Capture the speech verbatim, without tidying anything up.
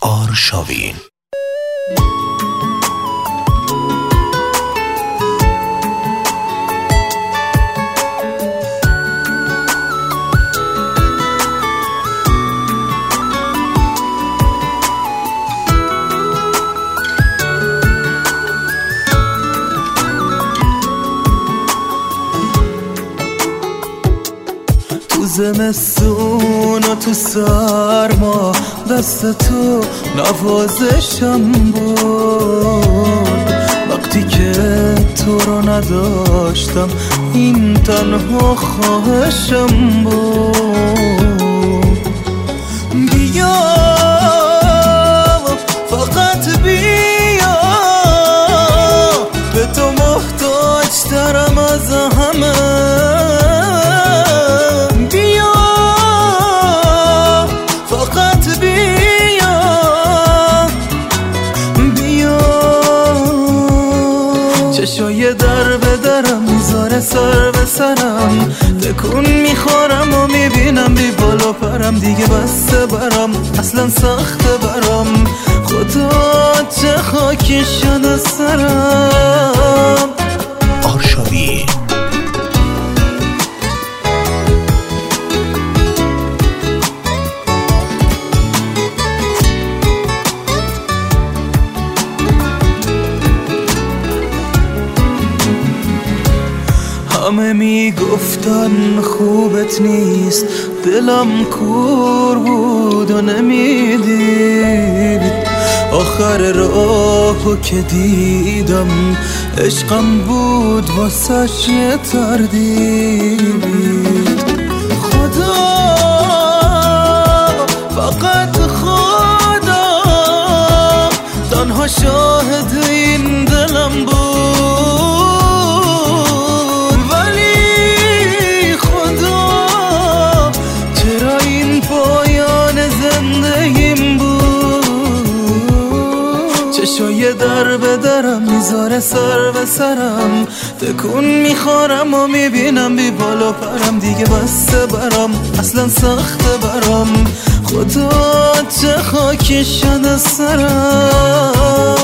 آرشاوین. زمستون و تو سرما دست تو نوازشم بود، وقتی که تو رو نداشتم این تنها خواهشم بود. بیا فقط بیا، به تو محتاج ترم از همه. چشای در به درم میذاره سر به سرم، تکون میخورم و میبینم بی بالا پرم، دیگه بسته برام اصلا سخته برام، خدا چه خاکی شده سرم. آرشاوین. همه میگفتن خوبت نیست، دلم کور بود و نمیدید، آخر راهو که دیدم عشقم بود واسش یه تردید. خدا فقط خدا تنها شاهد این دلم بود، چشای در به درم میذاره سر به سرم، تکون میخورم و میبینم بی بالا پرم، دیگه بسته برام اصلا سخته برام، خدا چه خاکی شده سرم.